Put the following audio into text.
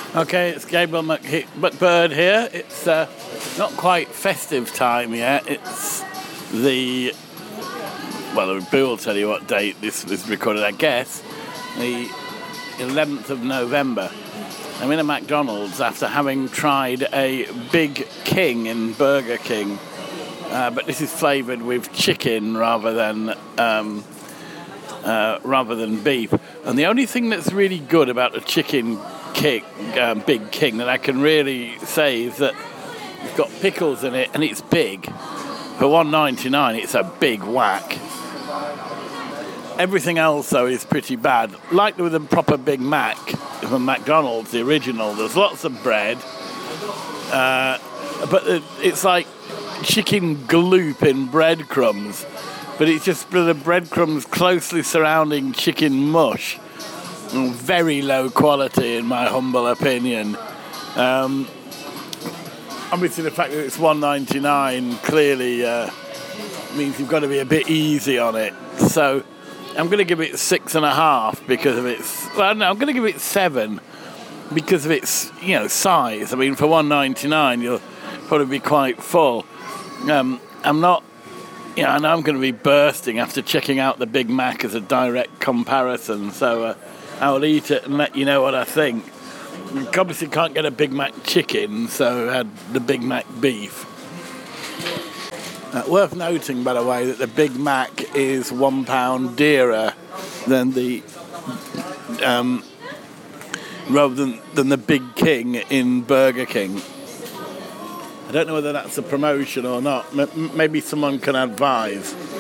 Okay, it's Gabriel McBird here. It's not quite festive time yet. It's the Bill will tell you what date this was recorded, I guess, the 11th of November. I'm in a McDonald's after having tried a Big King in Burger King, but this is flavoured with chicken rather than beef. And the only thing that's really good about the chicken Big King that I can really say is that it's got pickles in it and it's big. For $1.99, it's a big whack. Everything else, though, is pretty bad. Like with a proper Big Mac from McDonald's, the original, there's lots of bread, but it's like chicken gloop in breadcrumbs, but it's just the breadcrumbs closely surrounding chicken mush. Very low quality, in my humble opinion. Obviously, the fact that it's $1.99 clearly means you've got to be a bit easy on it. So I'm going to give it 6.5 because of its. Well, no, I'm going to give it 7 because of its, size. I mean, for $1.99, you'll probably be quite full. I'm not. I know I'm going to be bursting after checking out the Big Mac as a direct comparison. So I'll eat it and let you know what I think. You obviously can't get a Big Mac chicken, so I had the Big Mac beef. Worth noting, by the way, that the Big Mac is £1 dearer than than the Big King in Burger King. I don't know whether that's a promotion or not. Maybe someone can advise.